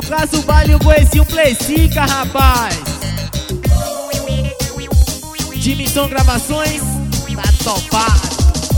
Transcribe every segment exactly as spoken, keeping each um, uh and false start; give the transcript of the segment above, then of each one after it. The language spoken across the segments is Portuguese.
caso o baile eu conheci um Playcica, rapaz. Dimissão Gravações, tá topado.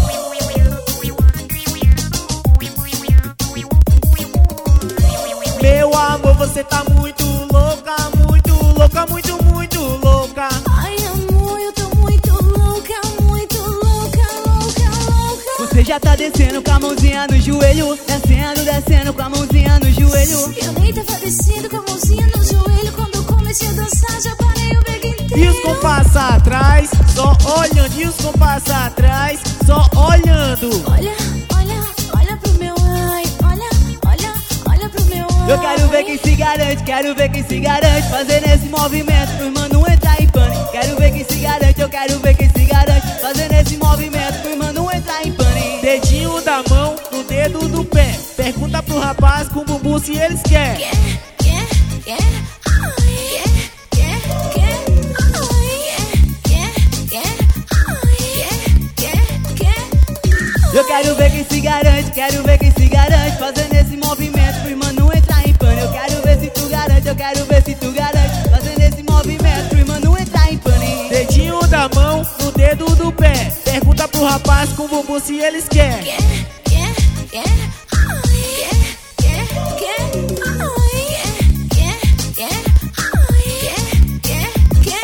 Meu amor, você tá muito louca, muito louca, muito, muito louca. Ai, amor, eu tô muito louca, muito louca, louca, louca. Você já tá descendo com a mãozinha no joelho, descendo, descendo com a mãozinha no joelho. Eu nem tava descendo com a mãozinha no joelho. Quando eu comecei a dançar, já parei o bag inteiro. E os compassos atrás, só olhando. E os compassos atrás, só olhando. Olha, olha, olha pro meu ai. Olha, olha, olha pro meu ai. Eu quero ver quem se garante, quero ver quem se garante, fazendo esse movimento pro irmão não entrar em pânico. Quero ver quem se garante, eu quero ver quem se garante, fazendo esse movimento pro irmão não entrar em pânico. Dedinho da mão no dedo do pé. Pergunta pro rapaz com o bumbum se eles querem. Quer, quer, quer, ai. Quer, quer, quer, ai. Quer, quer, ai. Quer, quer. Eu quero ver quem se garante, quero ver quem se garante, fazendo esse movimento pro irmão não entrar em pânico. Eu quero ver se tu garante, eu quero ver se tu garante, fazendo esse movimento pro irmão não entrar em pânico. Dedinho da mão no dedo do pé. Pergunta pro rapaz com o bumbum se eles querem. Quer, quer, quer, ai. Quer, quer, ai. Quer, quer, ai. Quer, quer,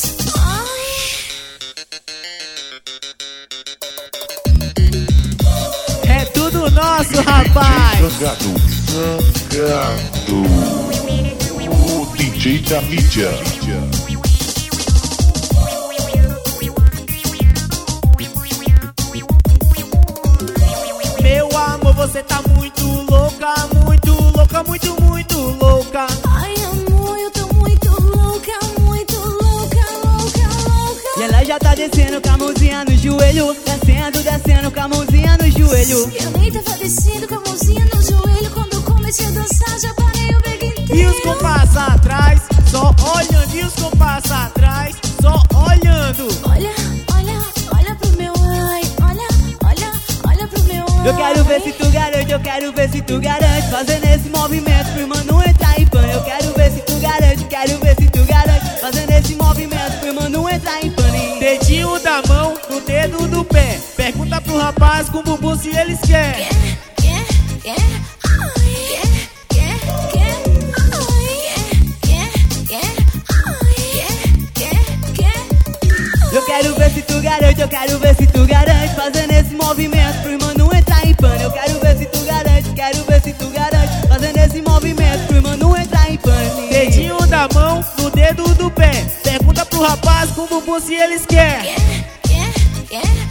ai. É tudo nosso, rapaz. Zangado, Zangado, o D J da mídia. Meu amor, você tá muito louca, muito louca, muito, muito louca. Ai, amor, eu tô muito louca, muito louca, louca, louca. E ela já tá descendo com a mãozinha no joelho, descendo, descendo com a mãozinha no joelho. Eu nem tava descendo com a mãozinha no joelho. Quando eu comecei a dançar, já parei o bag inteiro. E os compassos atrás, só olhando. E os compassos atrás, só olhando. Olha, olha, olha pro meu ai. Olha, olha, olha pro meu ai. Eu quero ver se tu garante, eu quero ver se tu garante, fazendo esse movimento pro irmão não entrar em pânico. Eu quero ver se tu garante, quero ver se tu garante, fazendo esse movimento pro irmão não entrar em pânico. Dedinho da mão no dedo do pé. Pergunta pro rapaz com o bumbum se eles querem. Quer, quer, quer, ai. Quer, quer, ai. Quer, quer, ai. Quer, quer. Eu quero ver se tu garante, eu quero ver se tu garante, fazendo esse movimento pro irmão não entrar em pânico. Eu quero ver se tu garante, quero ver se tu garante, fazendo esse movimento pro irmão não entrar em pânico. Dedinho da mão no dedo do pé. Pergunta pro rapaz com o bumbum se eles querem. Quer, quer, quer.